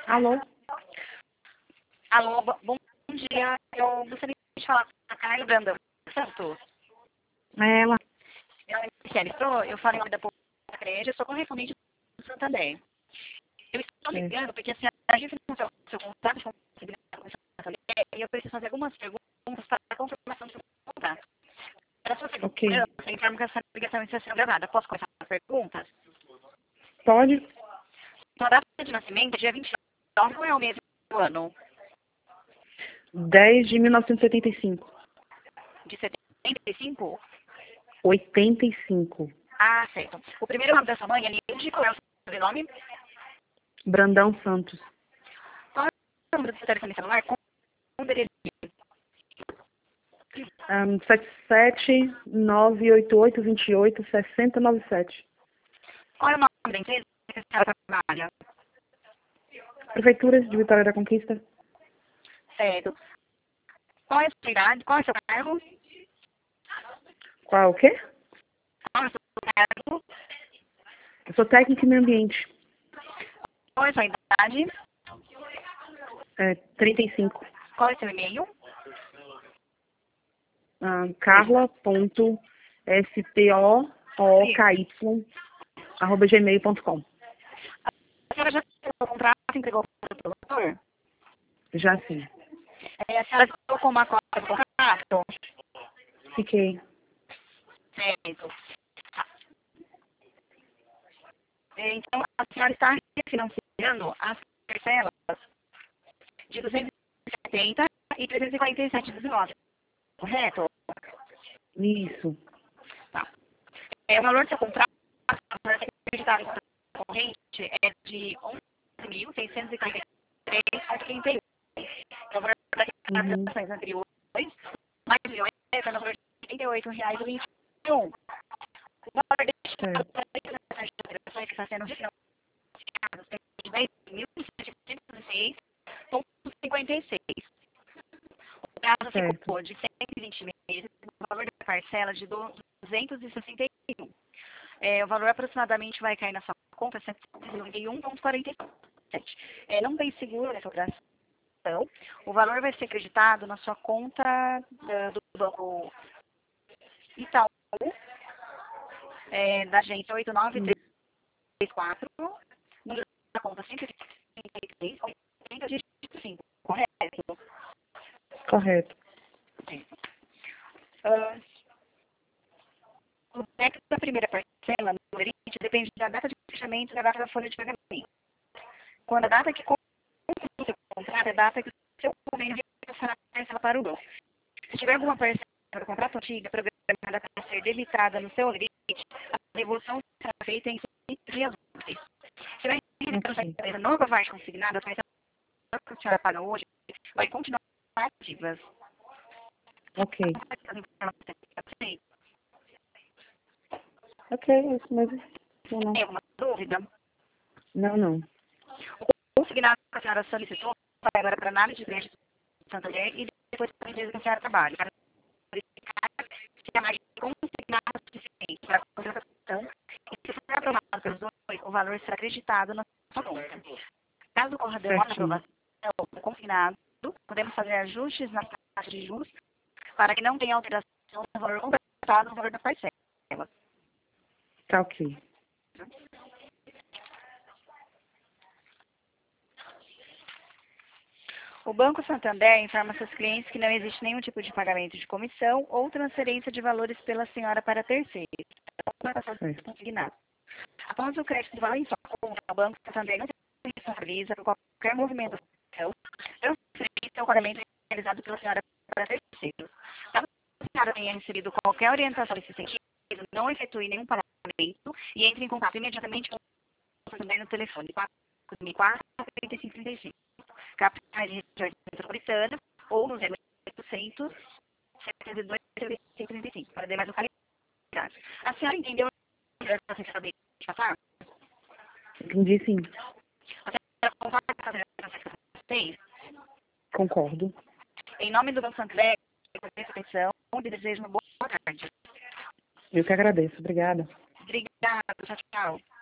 Alô? Alô, bom dia. Eu gostaria de falar com a Carla Brandão Santos. É ela. Eu falo em nome da igreja, eu sou correspondente do Santander. Eu estou ligando porque a gente não tem o seu contrato de consignado com o Santander e eu preciso fazer algumas perguntas para a confirmação do seu contrato. Para a sua segurança, eu informo que essa ligação está sendo gravada. Posso começar as perguntas? Pode? Sua data de nascimento é dia 29, qual é o mês do ano? 10 de 1975. De 75? 85. Ah, certo. O primeiro nome da sua mãe é Nilde, qual é o sobrenome? Brandão Santos. Qual é o número do seu telefone celular? Com endereço. 77988286097. Qual é o nome da empresa que a senhora trabalha? Prefeitura de Vitória da Conquista. Certo. Qual é a sua idade? Qual é o seu cargo? Qual o quê? Qual é o seu cargo? Eu sou técnica em meio ambiente. Qual é a sua idade? 35. Qual é o seu e-mail? carla.spoky@gmail.com. A senhora já fez o contrato e entregou para o produtor? Já sim. A senhora ficou com uma cópia do contrato? Fiquei. Certo. Então, a senhora está refinanciando as parcelas de 270 e 347,19, correto? Isso. Tá. O valor do seu contrato, acreditado em contrato corrente, é de 11.643,31. É o valor das transações anteriores, mais de milhões, é o valor de R$ 38,21. O valor deste transações que está sendo refinanciado é de 10.706,56. O prazo ficou de 120 meses, o valor da parcela de 261. O valor aproximadamente vai cair na sua conta 191,47. Não tem seguro nessa operação. O valor vai ser acreditado na sua conta do banco Itaú, da agência 8934, número da conta 133, 80, correto? Correto. O débito da primeira parcela no limite depende da data de fechamento e da data da folha de pagamento. Quando a data que conclui o seu contrato é a data que o seu convênio repassará a parcela para o banco. Se tiver alguma parcela do contrato antiga programada para ser debitada no seu limite, a devolução será feita em 6 dias úteis. Se tiver empresa nova vai consignada, a parcela que a senhora paga hoje vai continuar ativas. Ok. Ok, é isso mesmo. Tem alguma dúvida? Não. O consignado que a senhora solicitou vai agora para a análise de crédito de Santander e depois para a empresa que a senhora trabalha, para verificar se a margem consignada é suficiente para a contratação e se for aprovado pelos dois, o valor será acreditado na sua conta. Caso ocorra demora na aprovação do consignado, podemos fazer ajustes na taxa de juros para que não tenha alteração no valor contratado no valor da parcela. Tá ok. O Banco Santander informa seus clientes que não existe nenhum tipo de pagamento de comissão ou transferência de valores pela senhora para terceiros. Consignado. Após o crédito de valor em sua conta, o Banco Santander não se responsabiliza por qualquer movimentação, transferência ou pagamento realizado pela senhora para terceiros. Caso a senhora tenha recebido qualquer orientação nesse sentido, não efetue nenhum pagamento e entre em contato imediatamente com o Santander no telefone 4.43535. Capitais de região metropolitana ou no 0800 702 35 para demais localidades. A senhora entendeu a que você acabei de passar? Entendi, sim. A senhora concorda com a transação que fez? Concordo. Em nome do Banco Santander, eu agradeço a atenção e desejo uma boa tarde. Eu que agradeço. Obrigada. Obrigada. Tchau.